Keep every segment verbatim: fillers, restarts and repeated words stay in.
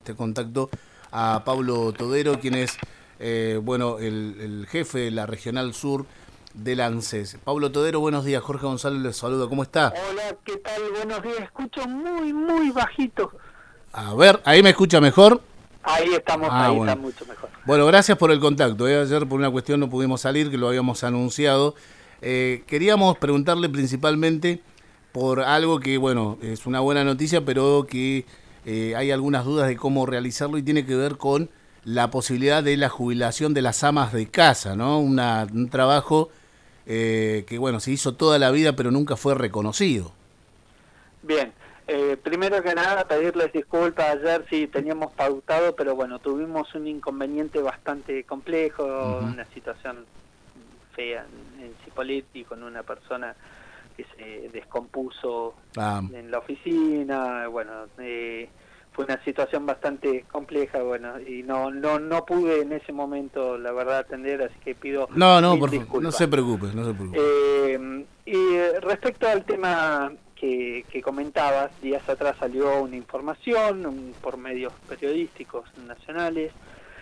este contacto a Pablo Todero, quien es eh, bueno el, el jefe de la Regional Sur del ANSES. Pablo Todero, buenos días. Jorge González les saluda. ¿Cómo está? Hola, ¿qué tal? Buenos días. Escucho muy, muy bajito. A ver, ¿ahí me escucha mejor? Ahí estamos, Ah, ahí bueno. está mucho mejor. Bueno, gracias por el contacto. ¿eh? Ayer por una cuestión no pudimos salir, que lo habíamos anunciado. Eh, queríamos preguntarle principalmente por algo que, bueno, es una buena noticia, pero que eh, hay algunas dudas de cómo realizarlo y tiene que ver con la posibilidad de la jubilación de las amas de casa, ¿no? Una, un trabajo eh, que, bueno, se hizo toda la vida, pero nunca fue reconocido. Bien. Eh, primero que nada, pedirles disculpas. Ayer sí teníamos pautado, pero bueno, tuvimos un inconveniente bastante complejo, uh-huh. una situación fea en, en Cipolletti con una persona que se descompuso ah. en la oficina. Bueno, eh, fue una situación bastante compleja, bueno, y no no no pude en ese momento, la verdad, atender, así que pido no no mil por, no se preocupe, no se preocupe. Eh, y respecto al tema Que, que comentabas, días atrás salió una información un, por medios periodísticos nacionales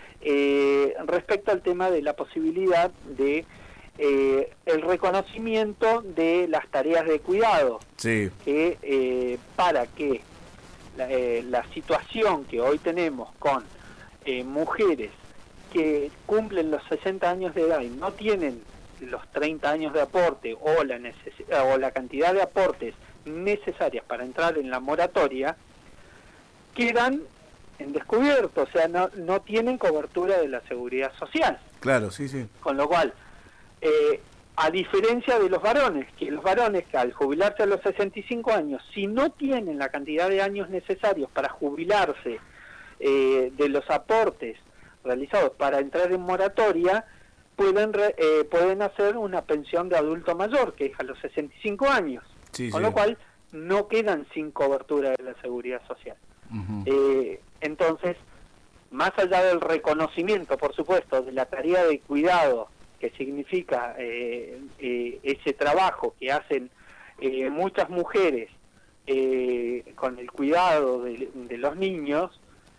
eh, respecto al tema de la posibilidad de eh, el reconocimiento de las tareas de cuidado, sí. que eh, para que la, eh, la situación que hoy tenemos con eh, mujeres que cumplen los sesenta años de edad y no tienen los treinta años de aporte o la, neces- o la cantidad de aportes necesarias para entrar en la moratoria, quedan en descubierto, o sea, no, no tienen cobertura de la seguridad social. Claro, sí, sí. Con lo cual, eh, a diferencia de los varones, que los varones que al jubilarse a los sesenta y cinco años, si no tienen la cantidad de años necesarios para jubilarse eh, de los aportes realizados para entrar en moratoria, pueden, re, eh, pueden hacer una pensión de adulto mayor, que es a los sesenta y cinco años. Sí, con sí. lo cual no quedan sin cobertura de la seguridad social. Uh-huh. Eh, entonces, más allá del reconocimiento, por supuesto, de la tarea de cuidado que significa eh, eh, ese trabajo que hacen eh, muchas mujeres eh, con el cuidado de, de los niños,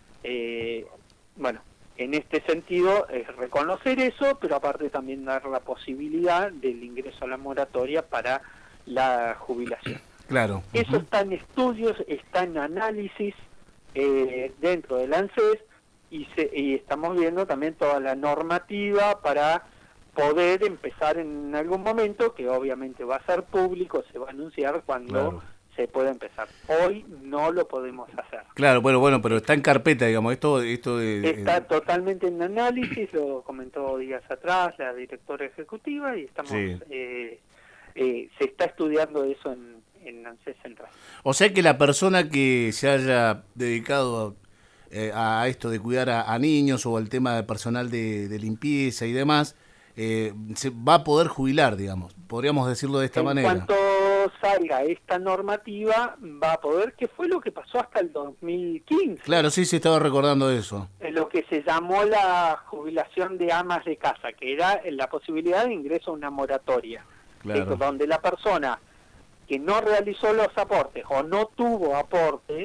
eh, bueno, en este sentido es reconocer eso, pero aparte también dar la posibilidad del ingreso a la moratoria para la jubilación. Claro. Uh-huh. Eso está en estudios, está en análisis eh, dentro del ANSES y, se, y estamos viendo también toda la normativa para poder empezar en algún momento, que obviamente va a ser público, se va a anunciar cuando claro. se pueda empezar. Hoy no lo podemos hacer. Claro, bueno, bueno, pero está en carpeta, digamos, esto... esto de, está de... totalmente en análisis, lo comentó días atrás la directora ejecutiva y estamos... Sí. Eh, Eh, se está estudiando eso en, en ANSES Central. O sea que la persona que se haya dedicado a, eh, a esto de cuidar a, a niños o al tema de personal de, de limpieza y demás, eh, se va a poder jubilar, digamos, podríamos decirlo de esta en manera. En cuanto salga esta normativa, va a poder, que fue lo que pasó hasta el dos mil quince. Claro, sí, se estaba recordando eso. Lo que se llamó la jubilación de amas de casa, que era la posibilidad de ingreso a una moratoria. Claro. Donde la persona que no realizó los aportes o no tuvo aportes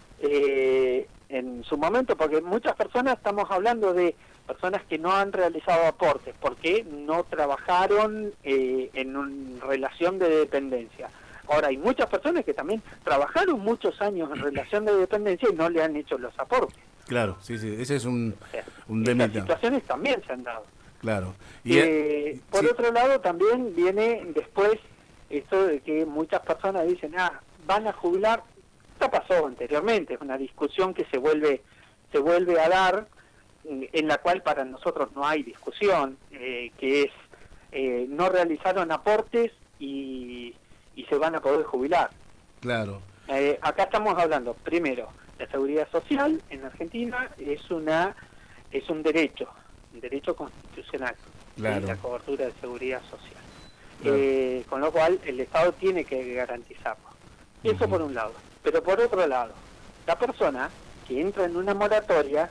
eh, en su momento, porque muchas personas, estamos hablando de personas que no han realizado aportes porque no trabajaron eh, en una relación de dependencia. Ahora, hay muchas personas que también trabajaron muchos años en relación de dependencia y no le han hecho los aportes. Claro, sí, sí, ese es un, o sea, un demita. Estas situaciones también se han dado. Claro. Y, eh, por sí. otro lado, también viene después esto de que muchas personas dicen, ah, van a jubilar. Esto pasó anteriormente, es una discusión que se vuelve se vuelve a dar, en la cual para nosotros no hay discusión, eh, que es, eh, no realizaron aportes y, y se van a poder jubilar. Claro. Eh, acá estamos hablando, primero, la seguridad social en Argentina es una es un derecho. derecho constitucional, claro. la cobertura de seguridad social. Claro. Eh, con lo cual, el Estado tiene que garantizarlo. Eso uh-huh. por un lado. Pero por otro lado, la persona que entra en una moratoria,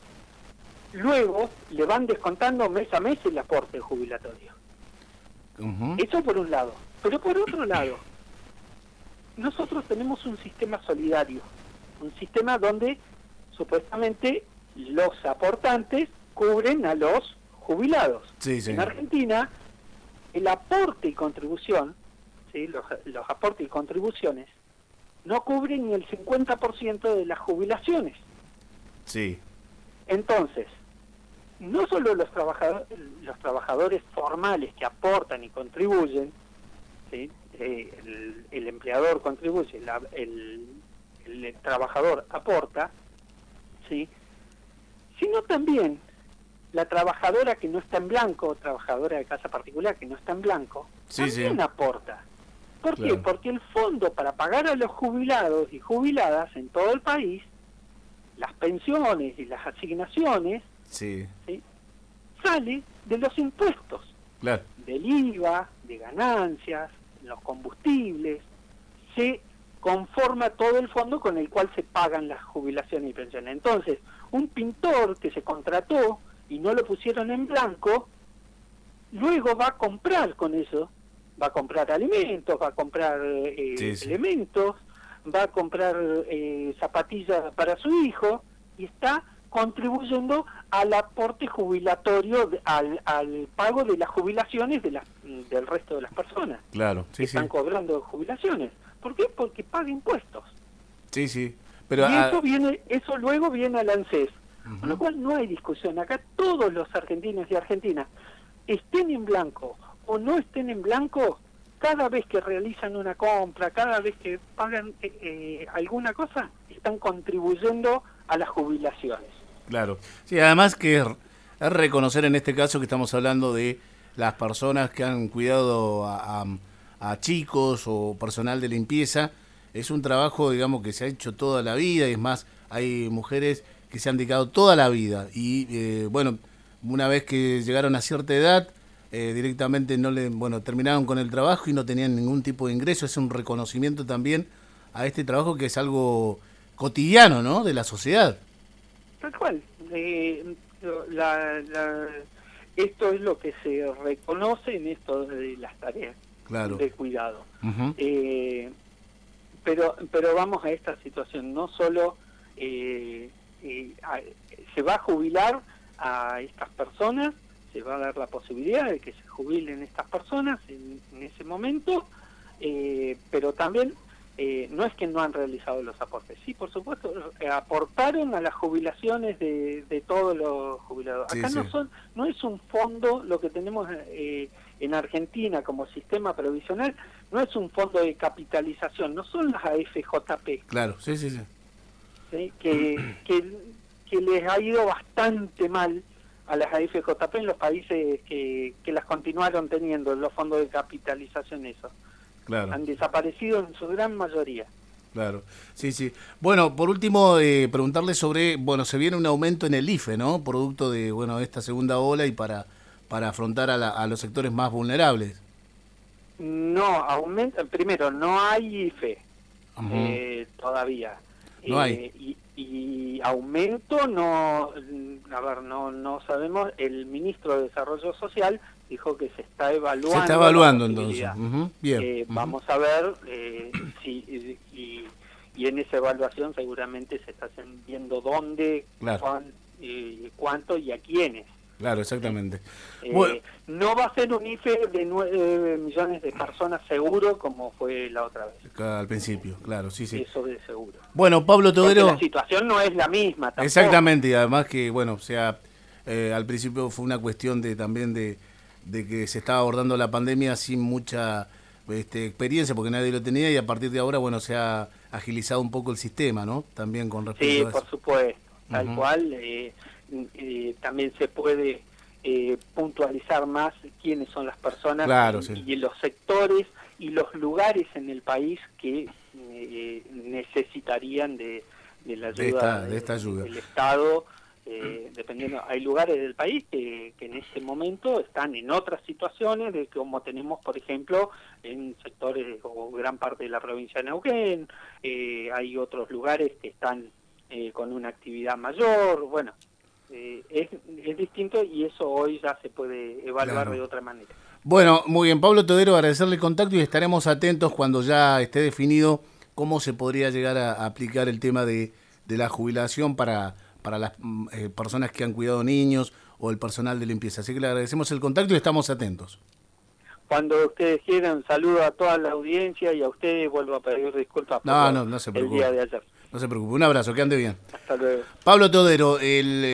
luego le van descontando mes a mes el aporte jubilatorio. Uh-huh. Eso por un lado. Pero por otro lado, nosotros tenemos un sistema solidario, un sistema donde supuestamente los aportantes cubren a los jubilados. Sí, sí. En Argentina, el aporte y contribución, ¿sí? los, los aportes y contribuciones, no cubren ni el cincuenta por ciento de las jubilaciones. Sí. Entonces, no solo los trabajadores, los trabajadores formales que aportan y contribuyen, ¿sí? eh, el, el empleador contribuye, la, el, el trabajador aporta, ¿sí? Sino también la trabajadora que no está en blanco, trabajadora de casa particular que no está en blanco, sí, también sí. aporta. ¿Por Claro. qué? Porque el fondo para pagar a los jubilados y jubiladas en todo el país, las pensiones y las asignaciones, Sí, ¿sí? sale de los impuestos, claro. del I V A, de ganancias, los combustibles, se conforma todo el fondo con el cual se pagan las jubilaciones y pensiones. Entonces, un pintor que se contrató y no lo pusieron en blanco, luego va a comprar con eso, va a comprar alimentos, va a comprar eh, Sí, sí. elementos, va a comprar eh, zapatillas para su hijo y está contribuyendo al aporte jubilatorio, de- al, al pago de las jubilaciones de las, del resto de las personas Claro, que sí, sí. están cobrando jubilaciones. ¿Por qué? Porque paga impuestos. Sí, sí. Pero y ah, eso viene, eso luego viene al ANSES. Ujú. Con lo cual no hay discusión. Acá todos los argentinos y argentinas, estén en blanco o no estén en blanco, cada vez que realizan una compra, cada vez que pagan eh, eh, alguna cosa, están contribuyendo a las jubilaciones. claro. Sí, además que es es reconocer en este caso que estamos hablando de las personas que han cuidado a, a- a chicos o personal de limpieza. Es un trabajo, digamos, que se ha hecho toda la vida y es más, hay mujeres que se han dedicado toda la vida y, eh, bueno, una vez que llegaron a cierta edad, eh, directamente no le, bueno, terminaron con el trabajo y no tenían ningún tipo de ingreso. Es un reconocimiento también a este trabajo que es algo cotidiano, ¿no?, de la sociedad. Tal cual. Eh, la- la- esto es lo que se reconoce en esto de las tareas Claro. de cuidado. Ujú. Eh, pero pero vamos a esta situación, no solo eh, eh, a- se va a jubilar a estas personas, se va a dar la posibilidad de que se jubilen estas personas en, en ese momento, eh, pero también eh, no es que no han realizado los aportes, sí, por supuesto, eh, aportaron a las jubilaciones de, de todos los jubilados. Sí, Acá sí. no son, no es un fondo lo que tenemos eh, en Argentina como sistema previsional, no es un fondo de capitalización, no son las A F J P, Claro, sí, sí, sí. ¿sí? que, que, que les ha ido bastante mal a las A F J P en los países que, que las continuaron teniendo, los fondos de capitalización, eso. Claro. Han desaparecido en su gran mayoría. Claro, sí, sí. Bueno, por último, eh, preguntarle sobre, bueno, se viene un aumento en el I F E, ¿no? Producto de, bueno, esta segunda ola y para para afrontar a, la, a los sectores más vulnerables. No, aumenta, primero, no hay I F E Ujú. eh, todavía. No hay. Eh, y, y aumento no, a ver, no, no sabemos. El ministro de Desarrollo Social dijo que se está evaluando. Se está evaluando la entonces. posibilidad. Ujú, bien. Eh, Ujú. Vamos a ver si, y, y, y en esa evaluación seguramente se está viendo dónde, Claro. cuán, y cuánto y a quiénes. Claro, exactamente. Eh, Bueno, no va a ser un I F E de nueve millones de personas seguro como fue la otra vez. al principio, claro, sí, sí. Eso de seguro. Bueno, Pablo Porque Todero. la situación no es la misma tampoco. Exactamente, y además que, bueno, o sea, eh, al principio fue una cuestión de también de, de que se estaba abordando la pandemia sin mucha este, experiencia, porque nadie lo tenía, y a partir de ahora, bueno, se ha agilizado un poco el sistema, ¿no? También con respecto Sí, a eso. por supuesto, tal Ujú. cual. Eh, eh, también se puede eh, puntualizar más quiénes son las personas Claro, y, sí. y los sectores y los lugares en el país que eh, necesitarían de, de la ayuda, De esta- de esta ayuda. del Estado. Eh, dependiendo, hay lugares del país que, que en este momento están en otras situaciones, de como tenemos, por ejemplo, en sectores o gran parte de la provincia de Neuquén. Eh, hay otros lugares que están eh, con una actividad mayor. Bueno, eh, es, es distinto y eso hoy ya se puede evaluar Claro. de otra manera. Bueno, muy bien, Pablo Todero, agradecerle el contacto y estaremos atentos cuando ya esté definido cómo se podría llegar a, a aplicar el tema de, de la jubilación para, para las eh, personas que han cuidado niños o el personal de limpieza. Así que le agradecemos el contacto y estamos atentos. Cuando ustedes quieran, saludo a toda la audiencia y a ustedes vuelvo a pedir disculpas por no, no, no se el preocupe. día de ayer. No se preocupe. Un abrazo, que ande bien. Hasta luego. Pablo Todero, el...